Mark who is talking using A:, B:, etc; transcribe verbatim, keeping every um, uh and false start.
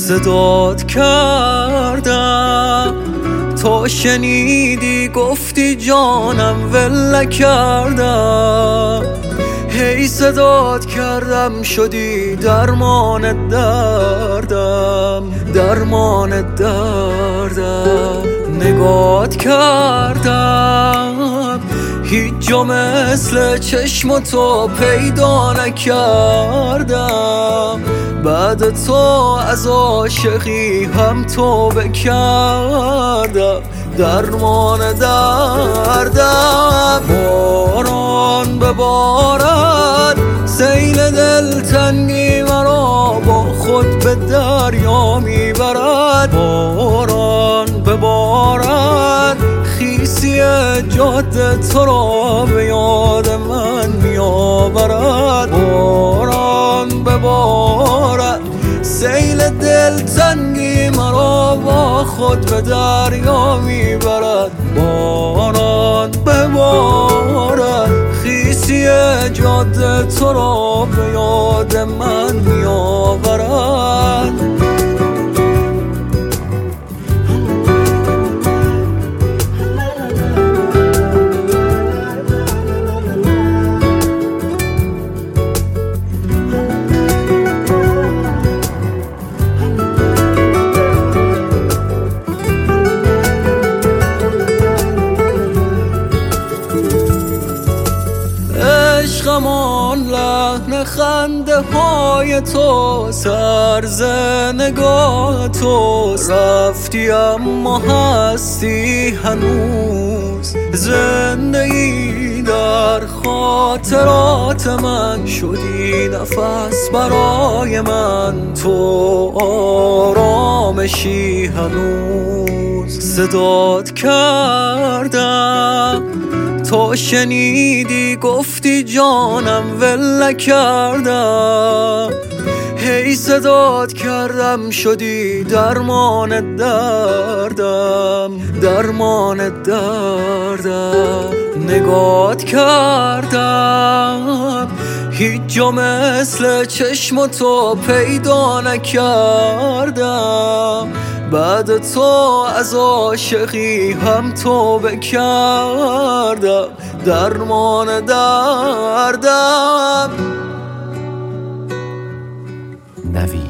A: صدات کردم تا شنیدی گفتی جانم ول کردم. هی صدات کردم شدی درمان دردم، درمان دردم. نگات کردم هیچ جا مثل چشم تو پیدا نکردم. بعد تو از عاشقی هم توبه کردم، درمان دردم. باران ببارد سیل دلتنگی مرا با خود به دریا میبرد. باران ببارد خیسی جاده تو را به یاد من میآورد. باران ببارد سیل دلتنگی مرا با خود به دریا میبرد. باران ببارد خیسی جاده تو را به یاد من میآورد. عشقمان لحن خنده های تو، سرز نگاه تو. رفتی اما هستی هنوز، زندگی در خاطرات من. شدی نفس برای من، تو آرامشی هنوز. صدات کردم تا شنیدی گفتی جانم ول کردم. هی صدات کردم شدی درمان دردم، درمان دردم. نگات کردم هیچ جا مثل چشم تو پیدا نکردم. بعد تو از عاشقی هم توبه کردم، درمان دردم.
B: نوید